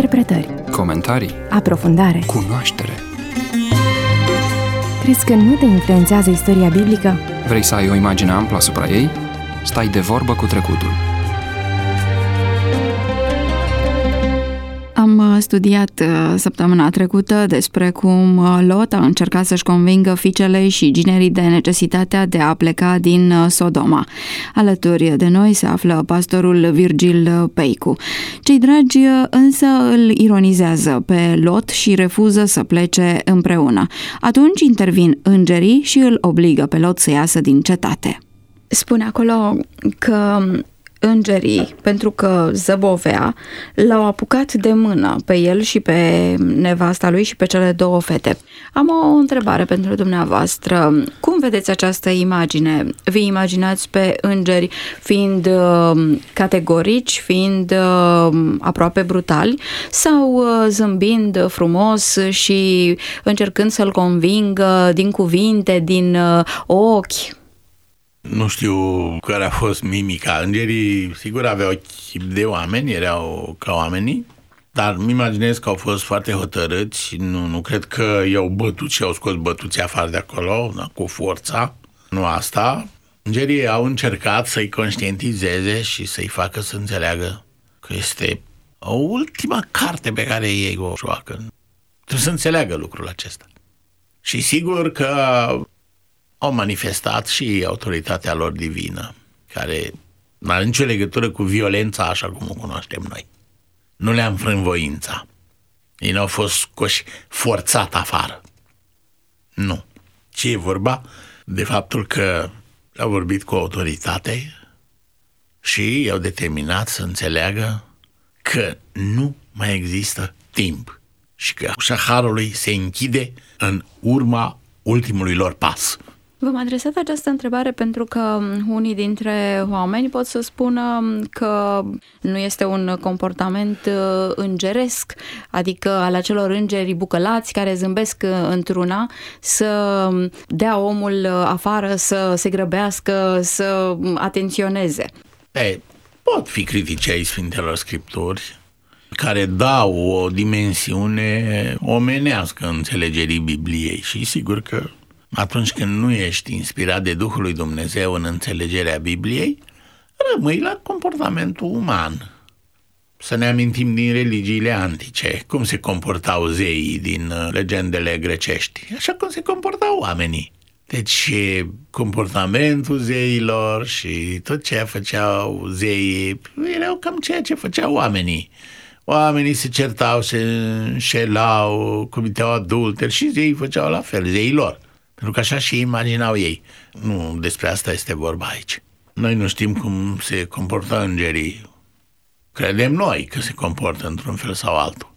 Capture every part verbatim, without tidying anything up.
Interpretări, comentarii, aprofundare, cunoaștere. Crezi că nu te influențează istoria biblică? Vrei să ai o imagine amplă asupra ei? Stai de vorbă cu trecutul. Am studiat săptămâna trecută despre cum Lot a încercat să-și convingă fiicele și ginerii de necesitatea de a pleca din Sodoma. Alături de noi se află pastorul Virgil Peicu. Cei dragi însă îl ironizează pe Lot și refuză să plece împreună. Atunci intervin îngerii și îl obligă pe Lot să iasă din cetate. Spune acolo că îngerii, pentru că zăbovea, l-au apucat de mână pe el și pe nevasta lui și pe cele două fete. Am o întrebare pentru dumneavoastră. Cum vedeți această imagine? Vi imaginați pe îngeri fiind uh, categorici, fiind uh, aproape brutali sau uh, zâmbind frumos și încercând să-l convingă din cuvinte, din uh, ochi? Nu știu care a fost mimica. Îngerii, sigur, aveau chip de oameni, erau ca oamenii, dar îmi imaginez că au fost foarte hotărâți. Nu, nu cred că i-au bătut și au scos bătuții afară de acolo, da, cu forța. Nu asta. Îngerii au încercat să-i conștientizeze și să-i facă să înțeleagă că este o ultima carte pe care ei o joacă. Trebuie să înțeleagă lucrul acesta. Și sigur că au manifestat și autoritatea lor divină, care nu are nicio legătură cu violența așa cum o cunoaștem noi. Nu le-a înfrânt voința. Ei n-au fost scoși forțat afară. Nu. Ce e vorba? De faptul că au vorbit cu autoritate și i-au determinat să înțeleagă că nu mai există timp și că ușa harului se închide în urma ultimului lor pas. V-am adresat această întrebare pentru că unii dintre oameni pot să spună că nu este un comportament îngeresc, adică al acelor îngeri bucălați care zâmbesc într-una, să dea omul afară, să se grăbească, să atenționeze. Ei, pot fi critici ai Sfintelor Scripturi care dau o dimensiune omenească înțelegerii Bibliei și sigur că atunci când nu ești inspirat de Duhul lui Dumnezeu în înțelegerea Bibliei, rămâi la comportamentul uman. Să ne amintim din religiile antice, cum se comportau zeii din legendele grecești, așa cum se comportau oamenii. Deci comportamentul zeilor și tot ce făceau zeii erau cam ceea ce făceau oamenii. Oamenii se certau, se înșelau, comiteau adulteri și zeii făceau la fel, zeii lor. Pentru că așa și imaginau ei. Nu despre asta este vorba aici. Noi nu știm cum se comportă îngerii. Credem noi că se comportă într-un fel sau altul.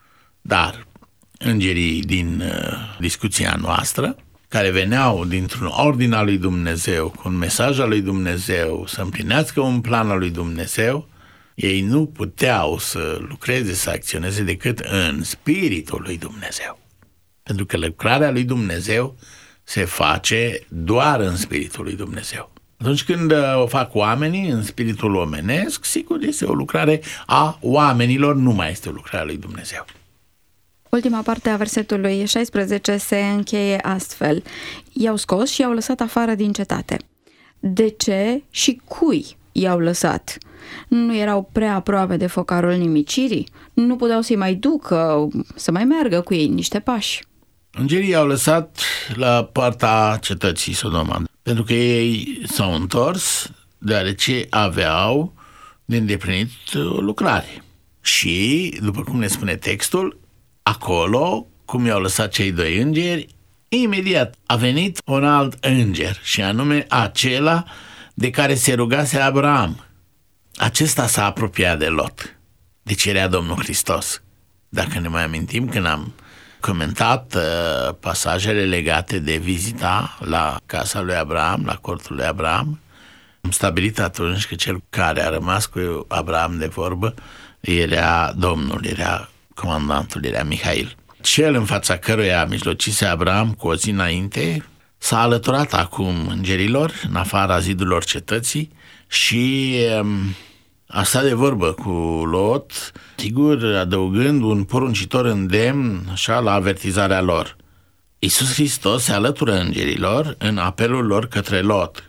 Dar îngerii din uh, discuția noastră, care veneau dintr-un ordin al lui Dumnezeu, cu un mesaj al lui Dumnezeu, să împlinească un plan al lui Dumnezeu, ei nu puteau să lucreze, să acționeze decât în spiritul lui Dumnezeu. Pentru că lucrarea lui Dumnezeu se face doar în spiritul lui Dumnezeu. Atunci când o fac oamenii în spiritul omenesc, sigur este o lucrare a oamenilor, nu mai este o lucrare a lui Dumnezeu. Ultima parte a versetului șaisprezece se încheie astfel. I-au scos și i-au lăsat afară din cetate. De ce și cui i-au lăsat? Nu erau prea aproape de focarul nimicirii? Nu puteau să-i mai ducă, să mai meargă cu ei niște pași? Îngerii i-au lăsat la poarta cetății Sodoma, pentru că ei s-au întors deoarece aveau de îndeplinit o lucrare. Și, după cum ne spune textul, acolo, cum i-au lăsat cei doi îngeri, imediat a venit un alt înger, și anume acela de care se rugase Abraham. Acesta s-a apropiat de Lot, de cerea Domnul Hristos. Dacă ne mai amintim, când am comentat uh, pasajele legate de vizita la casa lui Abraham, la cortul lui Abraham, am stabilit atunci că cel care a rămas cu Abraham de vorbă era Domnul, era comandantul, era Mihail. Cel în fața căruia mijlocise Abraham cu o zi înainte s-a alăturat acum îngerilor în afara zidurilor cetății și um, a stat de vorbă cu Lot, sigur adăugând un poruncitor îndemn așa la avertizarea lor. Iisus Hristos se alătură îngerilor în apelul lor către Lot.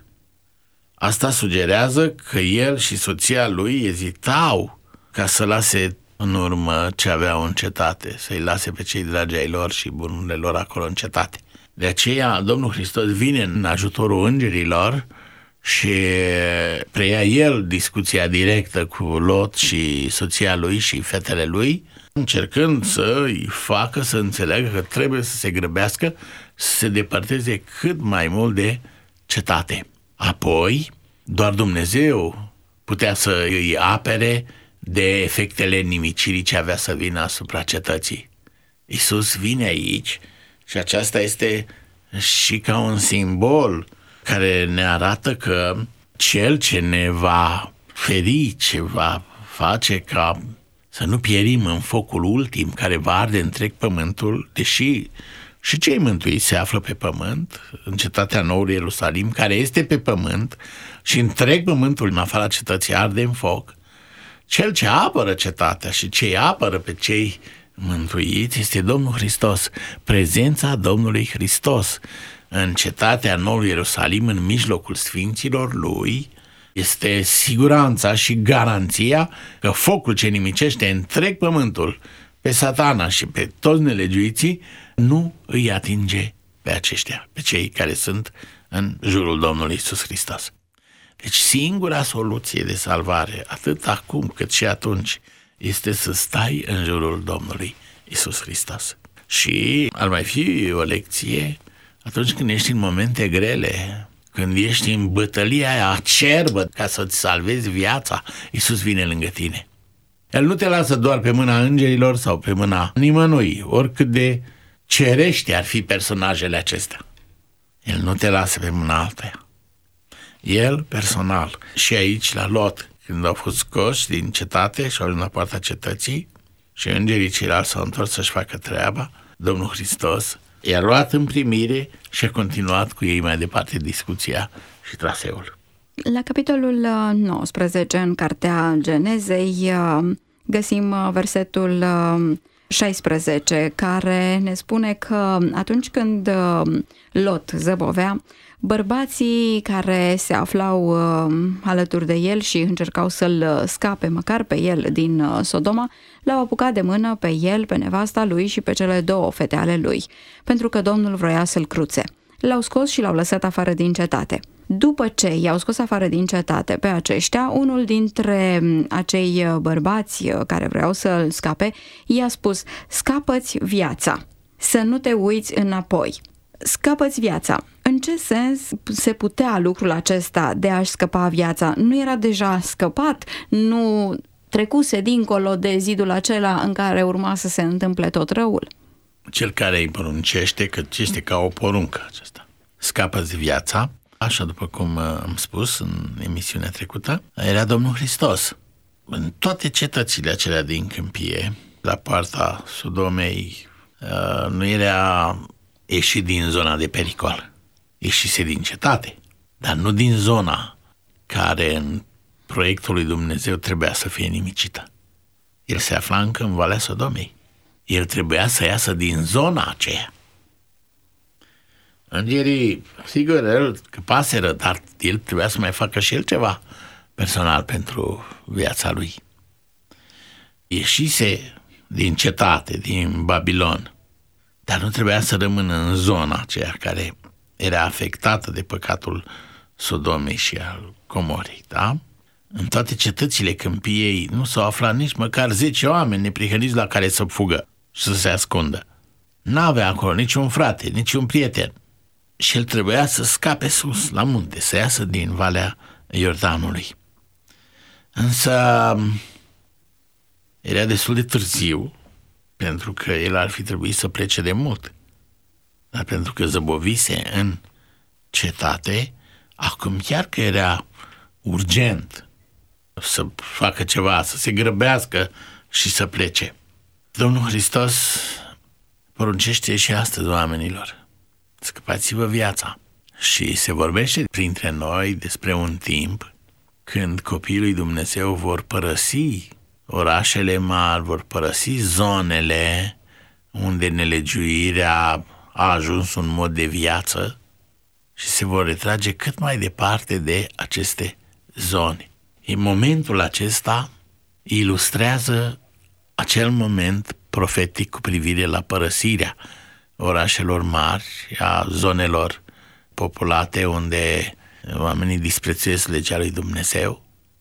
Asta sugerează că el și soția lui ezitau ca să lase în urmă ce aveau în cetate, să-i lase pe cei dragi ai lor și bunurile lor acolo în cetate. De aceea Domnul Hristos vine în ajutorul îngerilor și preia el discuția directă cu Lot și soția lui și fetele lui, încercând să-i facă să înțeleagă că trebuie să se grăbească, să se depărteze cât mai mult de cetate. Apoi, doar Dumnezeu putea să îi apere de efectele nimicirii ce avea să vină asupra cetății. Iisus vine aici și aceasta este și ca un simbol care ne arată că cel ce ne va feri, ce va face ca să nu pierim în focul ultim care va arde întreg pământul, deși și cei mântuiți se află pe pământ, în cetatea Noului Ierusalim, care este pe pământ și întreg pământul în afara cetății arde în foc. Cel ce apără cetatea și ce îi apără pe cei mântuiți este Domnul Hristos, prezența Domnului Hristos în cetatea Noului Ierusalim, în mijlocul sfinților lui, este siguranța și garanția că focul ce nimicește întreg pământul pe Satana și pe toți nelegiuiții nu îi atinge pe aceștia, pe cei care sunt în jurul Domnului Iisus Hristos. Deci singura soluție de salvare, atât acum cât și atunci, este să stai în jurul Domnului Iisus Hristos. Și ar mai fi o lecție atunci când ești în momente grele, când ești în bătălia aia acerbă ca să-ți salvezi viața, Iisus vine lângă tine. El nu te lasă doar pe mâna îngerilor sau pe mâna nimănui, oricât de cerești ar fi personajele acestea. El nu te lasă pe mâna altuia. El, personal, și aici la Lot, când au fost scoși din cetate și au ajuns la poarta cetății și îngerii ceilalți s-au întors să-și facă treaba, Domnul Hristos i-a luat în primire și a continuat cu ei mai departe discuția și traseul. La capitolul nouăsprezece în Cartea Genezei găsim versetul șaisprezece, care ne spune că atunci când Lot zăbovea, bărbații care se aflau alături de el și încercau să-l scape măcar pe el din Sodoma, l-au apucat de mână pe el, pe nevasta lui și pe cele două fete ale lui, pentru că Domnul vroia să-l cruțe. L-au scos și l-au lăsat afară din cetate. După ce i-au scos afară din cetate pe aceștia, unul dintre acei bărbați care vreau să-l scape i-a spus: scapă-ți viața, să nu te uiți înapoi. Scapă-ți viața. În ce sens se putea lucrul acesta de a-și scăpa viața? Nu era deja scăpat? Nu trecuse dincolo de zidul acela în care urma să se întâmple tot răul? Cel care îi poruncește, că este ca o poruncă aceasta. Scapă-ți viața, așa după cum am spus în emisiunea trecută, era Domnul Hristos. În toate cetățile acelea din câmpie, la poarta Sodomei, nu era ieșit din zona de pericol. Ieșise din cetate, dar nu din zona care în proiectul lui Dumnezeu trebuia să fie nimicită. El se afla încă în Valea Sodomei. El trebuia să iasă din zona aceea. Îngerii, sigur, el căpaseră, dar el trebuia să mai facă și el ceva personal pentru viața lui. Ieșise din cetate, din Babilon, dar nu trebuia să rămână în zona aceea care era afectată de păcatul Sodomei și al Comorei, da? În toate cetățile câmpiei nu s-au aflat nici măcar zece oameni neprihăniți la care să fugă și să se ascundă. N-avea acolo niciun frate, niciun prieten. Și el trebuia să scape sus, la munte, să iasă din Valea Iordanului. Însă era destul de târziu, pentru că el ar fi trebuit să plece de mult. Dar pentru că zăbovise în cetate, acum chiar că era urgent să facă ceva, să se grăbească și să plece. Domnul Hristos poruncește și astăzi oamenilor: scăpați-vă viața. Și se vorbește printre noi despre un timp când copiii lui Dumnezeu vor părăsi orașele mari, vor părăsi zonele unde nelegiuirea a ajuns un mod de viață și se vor retrage cât mai departe de aceste zone. În momentul acesta ilustrează acel moment profetic cu privire la părăsirea orașelor mari, a zonelor populate unde oamenii disprețuiesc legea lui Dumnezeu.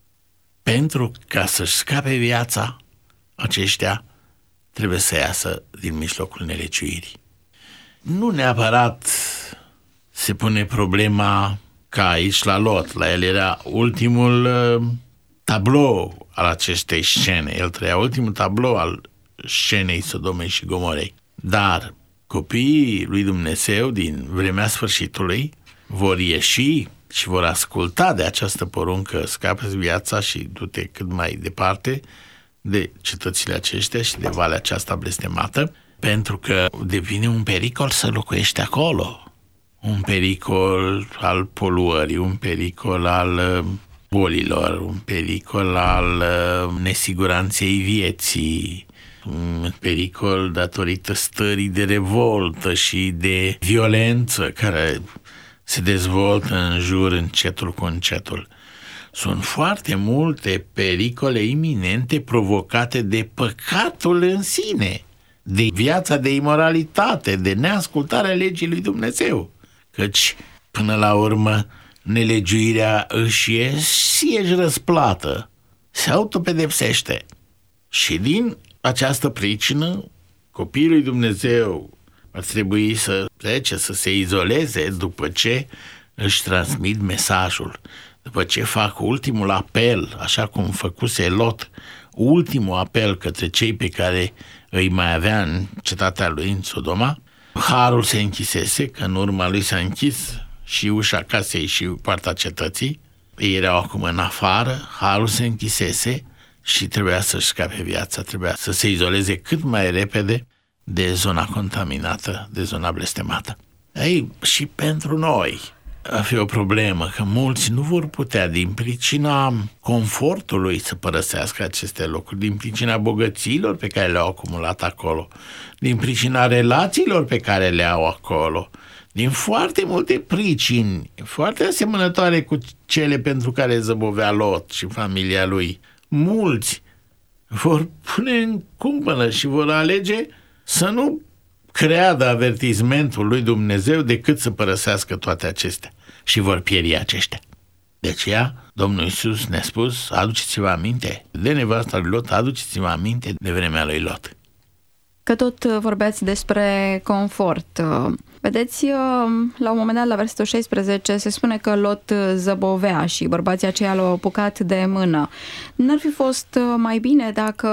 Pentru ca să-și scape viața, aceștia trebuie să iasă din mijlocul nelegiuirii. Nu neapărat se pune problema ca aici la Lot. La el era ultimul uh, tablou al acestei scene. El trăia ultimul tablou al scenei Sodomei și Gomorei. Dar copiii lui Dumnezeu din vremea sfârșitului vor ieși și vor asculta de această poruncă: scapă-ți viața și du-te cât mai departe de cetățile aceștia și de valea aceasta blestemată, pentru că devine un pericol să locuiești acolo. Un pericol al poluării, un pericol al bolilor, un pericol al nesiguranței vieții, un pericol datorită stării de revoltă și de violență care se dezvoltă în jur încetul cu încetul. Sunt foarte multe pericole iminente provocate de păcatul în sine, de viața de imoralitate, de neascultarea legii lui Dumnezeu. Căci, până la urmă, nelegiuirea își e și își răsplată, se autopedepsește. Și din această pricină, copiii lui Dumnezeu ar trebui să plece, să se izoleze după ce își transmit mesajul, după ce fac ultimul apel, așa cum făcuse Lot, ultimul apel către cei pe care îi mai avea în cetatea lui, în Sodoma. Harul se închisese, că în urma lui s-a închis și ușa casei și poarta cetății. Ei erau acum în afară, harul se închisese și trebuia să-și scape viața, trebuia să se izoleze cât mai repede de zona contaminată, de zona blestemată. Ei, și pentru noi va fi o problemă, că mulți nu vor putea, din pricina confortului, să părăsească aceste locuri, din pricina bogăților pe care le-au acumulat acolo, din pricina relațiilor pe care le au acolo, din foarte multe pricini, foarte asemănătoare cu cele pentru care zăbovea Lot și familia lui. Mulți vor pune în cumpănă și vor alege să nu creadă avertismentul lui Dumnezeu decât să părăsească toate acestea și vor pieri aceștia. De aceea, Domnul Iisus ne-a spus: aduceți-vă aminte de nevasta lui Lot, aduceți-vă aminte de vremea lui Lot. Că tot vorbeați despre confort. Vedeți, la un moment dat, la versetul șaisprezece, se spune că Lot zăbovea și bărbații aceia l-au apucat de mână. N-ar fi fost mai bine dacă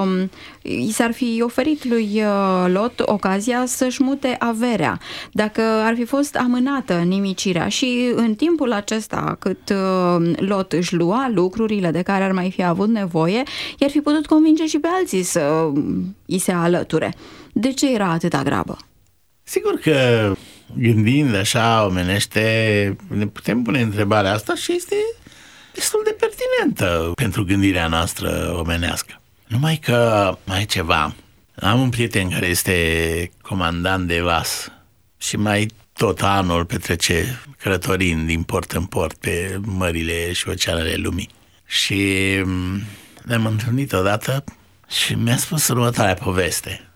i s-ar fi oferit lui Lot ocazia să-și mute averea, dacă ar fi fost amânată nimicirea și în timpul acesta cât Lot își lua lucrurile de care ar mai fi avut nevoie, i-ar fi putut convinge și pe alții să i se alăture. De ce era atâta grabă? Sigur că, gândind așa omenește, ne putem pune întrebarea asta și este destul de pertinentă pentru gândirea noastră omenească. Numai că mai e ceva. Am un prieten care este comandant de vas și mai tot anul petrece călătorind din port în port pe mările și oceanele lumii. Și ne-am întâlnit odată și mi-a spus următoarea poveste,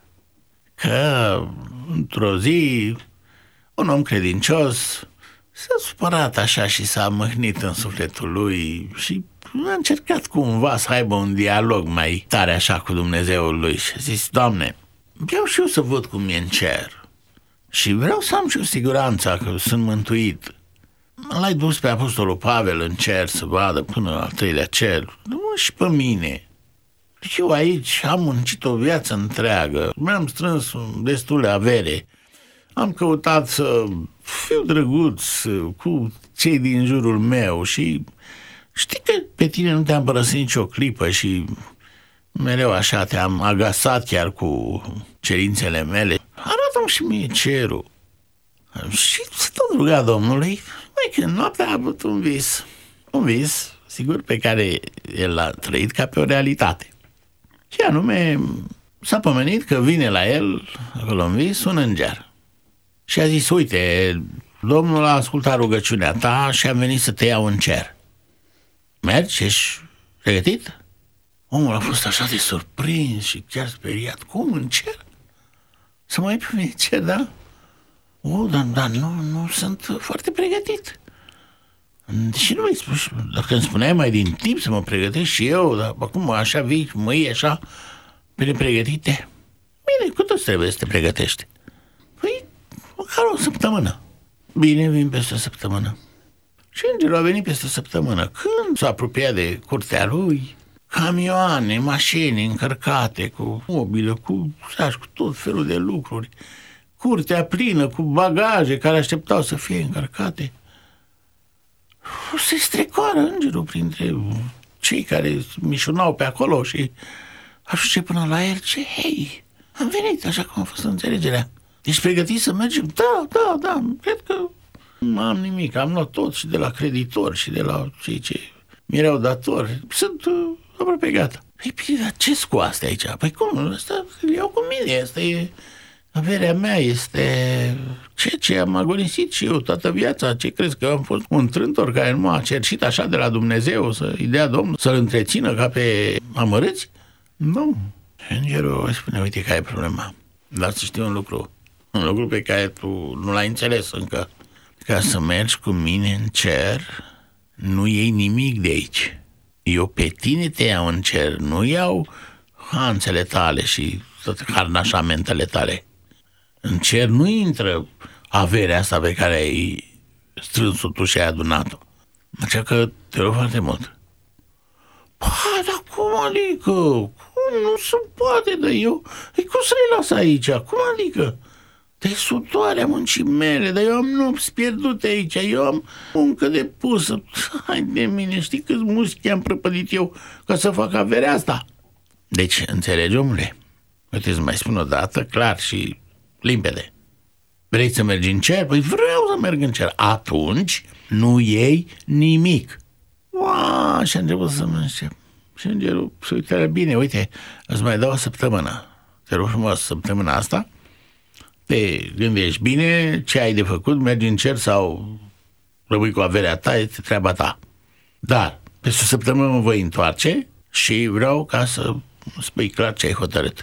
că într-o zi un om credincios s-a supărat așa și s-a mâhnit în sufletul lui și a încercat cumva să aibă un dialog mai tare așa cu Dumnezeul lui și a zis: Doamne, vreau și eu să văd cum e în cer și vreau să am și o siguranță că sunt mântuit. L-ai dus pe Apostolul Pavel în cer să vadă până la al treilea cer, nu și pe mine. Deci eu aici am muncit o viață întreagă, mi-am strâns destule avere, am căutat să fiu drăguț cu cei din jurul meu și știi că pe tine nu te-am părăsit nicio clipă și mereu așa te-am agasat chiar cu cerințele mele. Arată-mi și mie cerul. Și se tot ruga Domnului. Mai când noaptea a avut un vis, un vis, sigur, pe care el l-a trăit ca pe o realitate. Și anume, s-a pomenit că vine la el, acolo în vis, un înger. Și a zis, uite, Domnul a ascultat rugăciunea ta și a venit să te iau în cer. Mergi? Ești pregătit? Omul a fost așa de surprins și chiar speriat. Cum, în cer? Să mai pe mine cer, da? O, dar, dar nu, nu sunt foarte pregătit. Și nu mi-ai spus, dacă îmi spuneai mai din timp să mă pregătesc și eu, dar acum așa vii, mă iei așa, bine pregătite. Bine, cât îți trebuie să te pregătești? Păi, măcar o săptămână. Bine, vin peste o săptămână. Și îngerul a venit peste o săptămână. Când s-a apropiat de curtea lui, camioane, mașini încărcate cu mobilă, cu saci, cu tot felul de lucruri, curtea plină cu bagaje care așteptau să fie încărcate. Se strecoară îngerul printre cei care mișunau pe acolo și ajunge până la el. Ce, hei, am venit așa cum a fost înțelegerea. Ești pregătit să mergem? Da, da, da, cred că nu am nimic. Am luat tot și de la creditori și de la cei ce mi-erau datori. Sunt uh, aproape gata. Păi, dar ce-s cu astea aici? Păi cum? Asta îl iau cu mine. Asta e averea mea, este ceea ce am agonisit și eu toată viața. Ce crezi, că am fost un trântor care nu m-a cerșit așa de la Dumnezeu să-i dea Domnul, să-l întrețină ca pe amărâți? Nu. Îngerul îi spune, uite care e problema. Dar să știi un lucru, un lucru pe care tu nu l-ai înțeles încă. Ca să mergi cu mine în cer, nu iei nimic de aici. Eu pe tine te iau în cer, nu iau hanțele tale și toate harnașamentele tale. În cer nu intră averea asta pe care ai strâns-o tu și ai adunat-o. Așa că te rog foarte mult. Păi, dar cum adică? Cum nu se poate, dar eu... Ei, cum să le las aici? Cum adică? De sudoarea muncii mele, dar eu am nopți pierdute aici, eu am muncă de pusă. Hai de mine, știi câți muschi am prăpădit eu ca să fac averea asta? Deci, înțelegi, omule? Uite, îți mai spun o dată, clar și limpede. Vrei să mergi în cer? Păi vreau să merg în cer. Atunci nu iei nimic. Uaa, și a început să mă încep. Și îngerul se uită, bine, uite, îți mai dau o săptămână. Te rog frumos, săptămâna asta te gândești bine ce ai de făcut, mergi în cer sau rămâi cu averea ta, este treaba ta. Dar peste o săptămână mă voi întoarce și vreau ca să spui clar ce ai hotărât.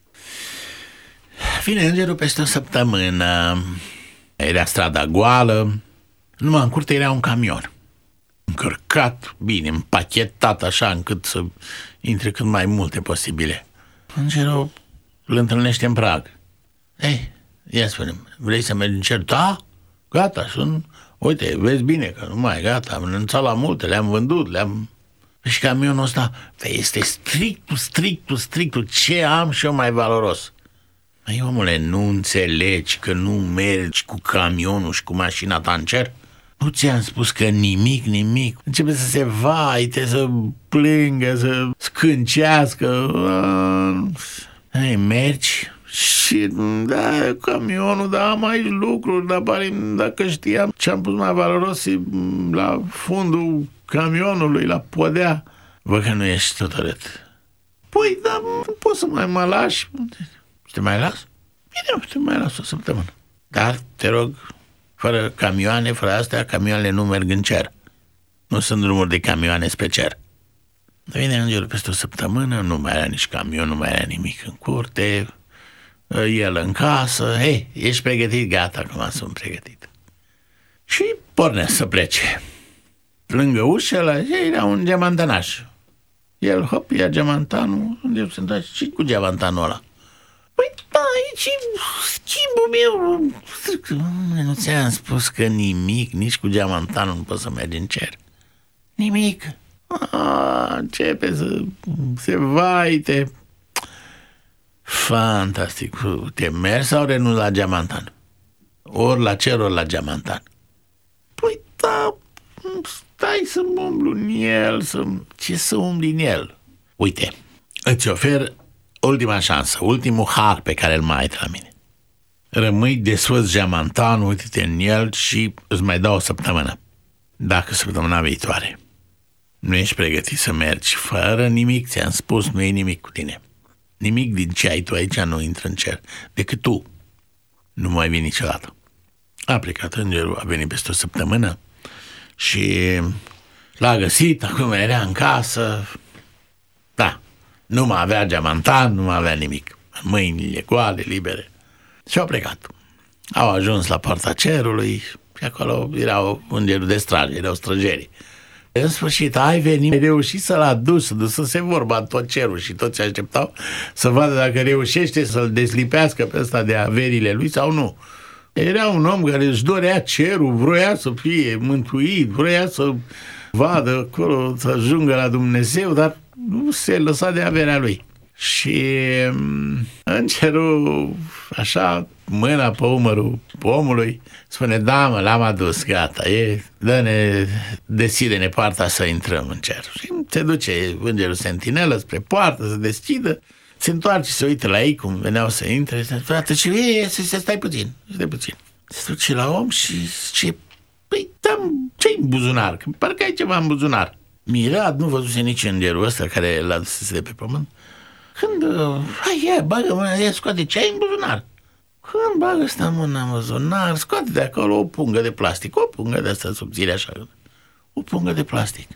Vine îngerul peste o săptămână, era strada goală, numai în curte era un camion încărcat, bine, împachetat așa încât să intre cât mai multe posibile. Îngerul îl întâlnește în prag. Ei, ia spune, vrei să mergi în cer? Da, gata, sunt, uite, vezi bine că nu mai, gata, am renunțat la multe, le-am vândut, le-am... Și camionul ăsta, este strictul, strictul, strictul, ce am și eu mai valoros? Ei, omule, nu înțelegi că nu mergi cu camionul și cu mașina ta în cer? Nu ți-am spus că nimic, nimic. Începe să se vaite, să plângă, să scâncească. Ei, mergi și, da, camionul, da, am aici lucruri, dar pare, dacă știam ce-am pus mai valoros la fundul camionului, la podea. Bă, că nu ești hotărât. Păi, da, nu poți să mai mă lași. Te mai las? Bine, te mai las o săptămână. Dar, te rog, fără camioane, fără astea, camioanele nu merg în cer. Nu sunt drumuri de camioane spre cer. Dar vine îngerul peste o săptămână, nu mai era nici camion, nu mai era nimic în curte, el în casă, hei, ești pregătit? Gata, acum sunt pregătit. Și pornea să plece. Lângă ușă, la era un geamantanaș. El, hop, ia geamantanul, unde se întoarce, și cu geamantanul ăla. Păi, da, aici schimbul meu. Nu ți-am spus că nimic, nici cu geamantanul nu poți să mergi în cer. Nimic. A, începe să se vaite. Fantastic. Te mergi sau renunți la geamantan? Ori la cer, ori la geamantan. Păi, da, stai să mă umblu în el, să... ce să umbli în el? Uite, îți ofer ultima șansă, ultimul har pe care îl mai ai de la mine. Rămâi desfăți geamantanul, uite-te în el și îți mai dau o săptămână. Dacă săptămâna viitoare Nu ești pregătit să mergi fără nimic, ți-am spus, nu e nimic cu tine. Nimic din ce ai tu aici nu intră în cer, decât tu. Nu mai vii niciodată. A plecat îngerul, a venit peste o săptămână și l-a găsit, acum era în casă. Da, nu mai avea geamantan, nu mai avea nimic. Mâinile goale, libere. Și au plecat. Au ajuns la poarta cerului și acolo erau îngerul de strage, erau străgerii. În sfârșit, ai venit, ai reușit să-l aduci, să dusese vorba în tot cerul și toți așteptau să vadă dacă reușește să-l deslipească pe ăsta de averile lui sau nu. Era un om care își dorea cerul, vroia să fie mântuit, vroia să vadă acolo, să ajungă la Dumnezeu, dar nu se lăsa de averea lui. Și îngerul, așa, mâna pe umărul omului, spune, da, mă, l-am adus, gata, e, dă-ne, deschide-ne poarta să intrăm în cer. Și se duce îngerul sentinelă spre poartă, să deschidă, se întoarce, se uită la ei cum veneau să intre, se frate, ce e, să stai puțin, stai puțin. Se duce la om și zice, păi, dăm, ce-i în buzunar? Că parcă ai ceva în buzunar. Mirat, nu văzuse nici îngerul ăsta care l-a dus de pe pământ. Când, hai, ia, bagă mâna, ia, scoate, ce ai în buzunar? Când bagă ăsta mâna în buzunar, scoate de acolo o pungă de plastic, o pungă de asta subțire așa, o pungă de plastic.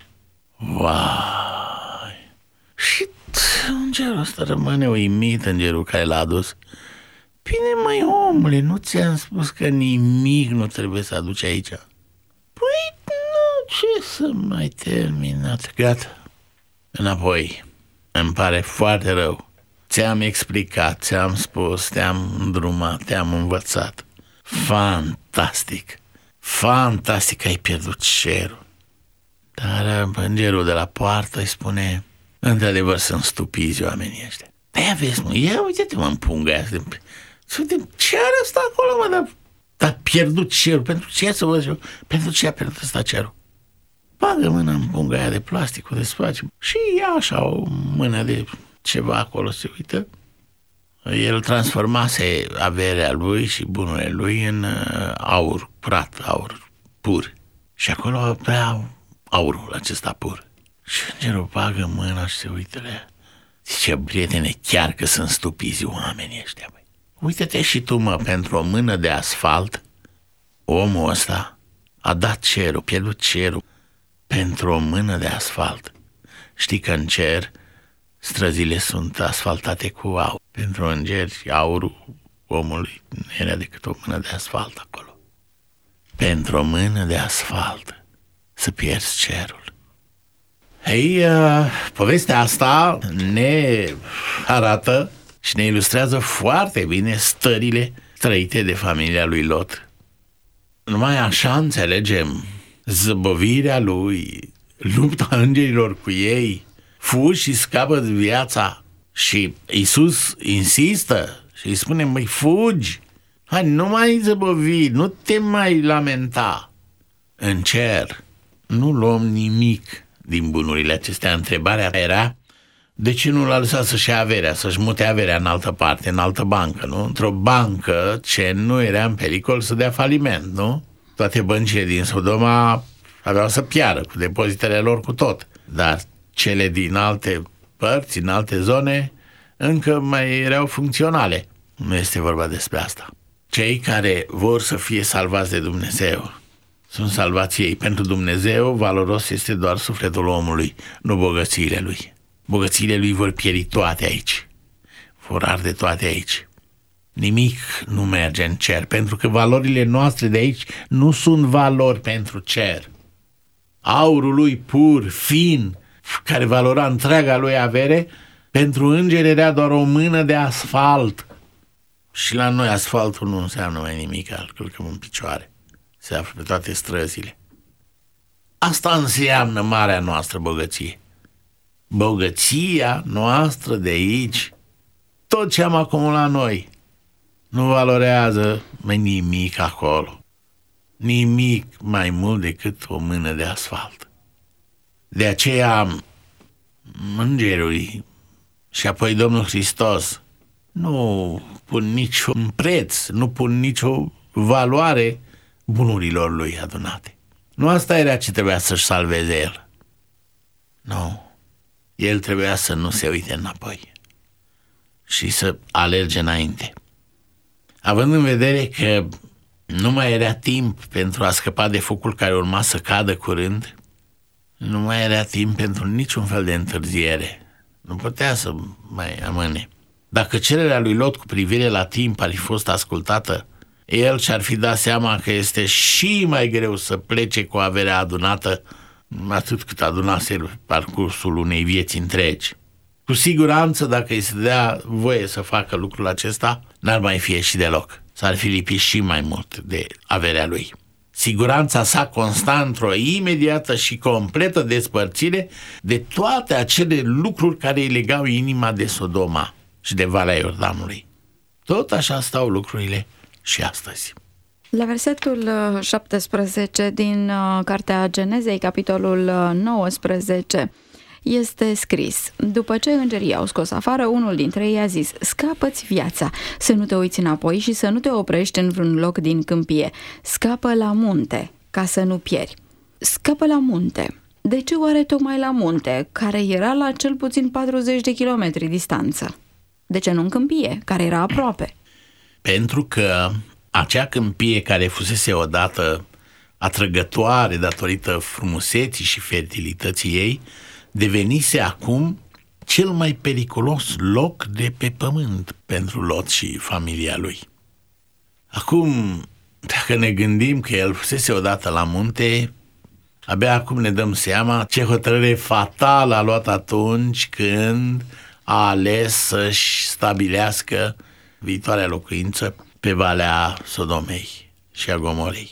Vai! Și îngerul ăsta rămâne uimit, îngerul care l-a adus. Bine, măi, omule, nu ți-am spus că nimic nu trebuie să aduci aici? Păi, nu, ce să mai terminat? Gata, înapoi. Îmi pare foarte rău. Ți-am explicat, ți-am spus, te-am îndrumat, te-am învățat. Fantastic! Fantastic că ai pierdut cerul. Dar îngerul de la poartă îi spune, într-adevăr sunt stupizi oamenii ăștia. De-aia vezi, mă, ia uite-te, mă, în punga aia. Ce are ăsta acolo, mă, dar, dar pierdut cerul. Pentru ce să văd eu? Pentru ce a pierdut ăsta cerul? Bagă mâna în punga aia de plastic, o desface și ia așa o mână de ceva acolo, se uită. El transformase averea lui și bunurile lui în aur curat, aur pur. Și acolo avea aurul acesta pur. Și îngerul bagă mâna și se uită la ea. Zice, prietene, chiar că sunt stupizi oamenii ăștia, băi. Uită-te și tu, mă, pentru o mână de asfalt, omul ăsta a dat cerul, pierdut cerul, pentru o mână de asfalt. Știi că în cer străzile sunt asfaltate cu aur. Pentru îngeri, aurul omului nu era decât o mână de asfalt acolo. Pentru o mână de asfalt să pierzi cerul. Ei, uh, povestea asta ne arată și ne ilustrează foarte bine stările trăite de familia lui Lot. Numai așa înțelegem zăbovirea lui, lupta îngerilor cu ei, fugi și scapă de viața. Și Iisus insistă și îi spune, măi, fugi, hai, nu mai zăbovi, nu te mai lamenta. În cer nu luăm nimic din bunurile acestea. Întrebarea era, de ce nu l-a lăsat să-și ia averea, să-și mute averea în altă parte, în altă bancă, nu? Într-o bancă ce nu era în pericol să dea faliment, nu? Toate băncile din Sodoma aveau să piară cu depozitele lor cu tot, dar cele din alte părți, în alte zone, încă mai erau funcționale. Nu este vorba despre asta. Cei care vor să fie salvați de Dumnezeu sunt salvați ei. Pentru Dumnezeu valoros este doar sufletul omului, nu bogățiile lui. Bogățiile lui vor pieri toate aici. Vor arde toate aici. Nimic nu merge în cer, pentru că valorile noastre de aici nu sunt valori pentru cer. Aurul lui pur, fin, care valora întreaga lui avere, pentru îngeri era doar o mână de asfalt. Și la noi asfaltul nu înseamnă mai nimic, îl călcăm în picioare. Se află pe toate străzile. Asta înseamnă marea noastră bogăție. Bogăția noastră de aici, tot ce am acumulat noi, nu valorează mai nimic acolo. Nimic mai mult decât o mână de asfalt. De aceea îngerii și apoi Domnul Hristos nu pun niciun preț, nu pun nicio valoare bunurilor lui adunate. Nu asta era ce trebuia să-și salveze el. Nu. El trebuia să nu se uite înapoi și să alerge înainte. Având în vedere că nu mai era timp pentru a scăpa de focul care urma să cadă curând, nu mai era timp pentru niciun fel de întârziere. Nu putea să mai amâne. Dacă cererea lui Lot cu privire la timp ar fi fost ascultată, el și-ar fi dat seama că este și mai greu să plece cu averea adunată, atât cât adunase parcursul unei vieți întregi. Cu siguranță, dacă îi se dea voie să facă lucrul acesta, n-ar mai fi ieșit deloc. S-ar fi lipit și mai mult de averea lui. Siguranța sa consta într-o imediată și completă despărțire de toate acele lucruri care îi legau inima de Sodoma și de Valea Iordanului. Tot așa stau lucrurile și astăzi. La versetul șaptesprezece din Cartea Genezei, capitolul nouăsprezece, este scris: după ce îngerii au scos afară, unul dintre ei a zis: scapă-ți viața, să nu te uiți înapoi și să nu te oprești în vreun loc din câmpie. Scapă la munte, ca să nu pieri. Scapă la munte. De ce oare tocmai la munte, care era la cel puțin patruzeci de kilometri distanță? De ce nu în câmpie, care era aproape? Pentru că acea câmpie care fusese odată atrăgătoare datorită frumuseții și fertilității ei, devenise acum cel mai periculos loc de pe pământ pentru Lot și familia lui. Acum, dacă ne gândim că el fusese odată la munte, abia acum ne dăm seama ce hotărâre fatală a luat atunci când a ales să-și stabilească viitoarea locuință pe Valea Sodomei și a Gomorei.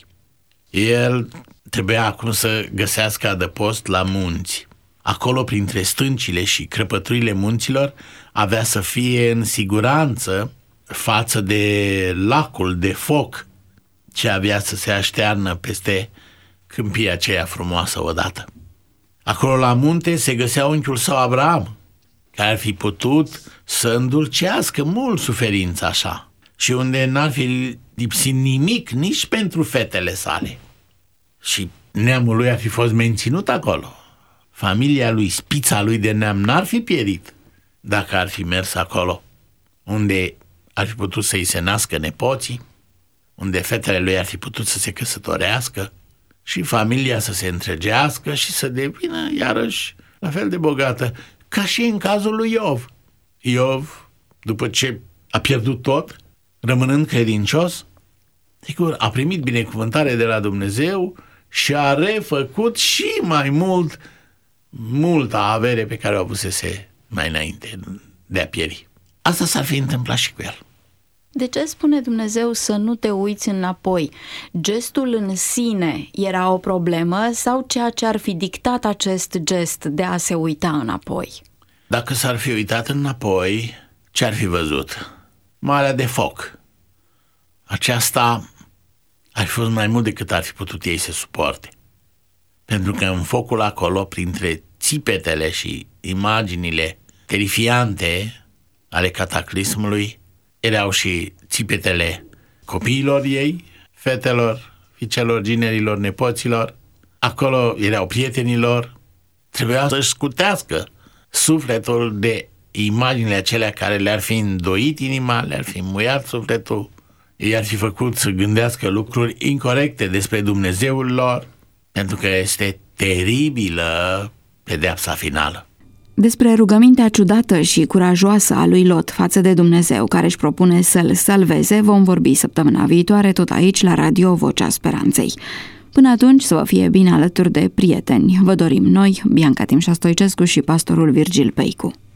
El trebuia acum să găsească adăpost la munți. Acolo, printre stâncile și crăpăturile munților, avea să fie în siguranță față de lacul de foc ce avea să se aștearnă peste câmpia aceea frumoasă odată. Acolo la munte se găsea unchiul său Avram, care ar fi putut să îndulcească mult suferința așa și unde n-ar fi lipsit nimic nici pentru fetele sale. Și neamul lui ar fi fost menținut acolo. Familia lui, spița lui de neam n-ar fi pierit dacă ar fi mers acolo, unde ar fi putut să-i se nască nepoții, unde fetele lui ar fi putut să se căsătorească și familia să se întregească și să devină iarăși la fel de bogată, ca și în cazul lui Iov. Iov, după ce a pierdut tot, rămânând credincios, sigur, a primit binecuvântare de la Dumnezeu și a refăcut și mai mult multă avere pe care o avusese mai înainte de a pieri. Asta s-ar fi întâmplat și cu el. De ce spune Dumnezeu să nu te uiți înapoi? Gestul în sine era o problemă sau ceea ce ar fi dictat acest gest de a se uita înapoi? Dacă s-ar fi uitat înapoi, ce ar fi văzut? Marea de foc. Aceasta ar fi fost mai mult decât ar fi putut ei să suporte. Pentru că în focul acolo, printre țipetele și imaginile terifiante ale cataclismului, erau și țipetele copiilor ei, fetelor, fiicelor, ginerilor, nepoților. Acolo erau prietenilor. Trebuia să-și scutească sufletul de imaginile acelea care le-ar fi îndoit inima, le-ar fi muiat sufletul, i-ar fi făcut să gândească lucruri incorecte despre Dumnezeul lor, pentru că este teribilă pedeapsa finală. Despre rugămintea ciudată și curajoasă a lui Lot față de Dumnezeu, care își propune să-l salveze, vom vorbi săptămâna viitoare tot aici la Radio Vocea Speranței. Până atunci, să vă fie bine alături de prieteni. Vă dorim noi, Bianca Timșa Stoicescu și pastorul Virgil Peicu.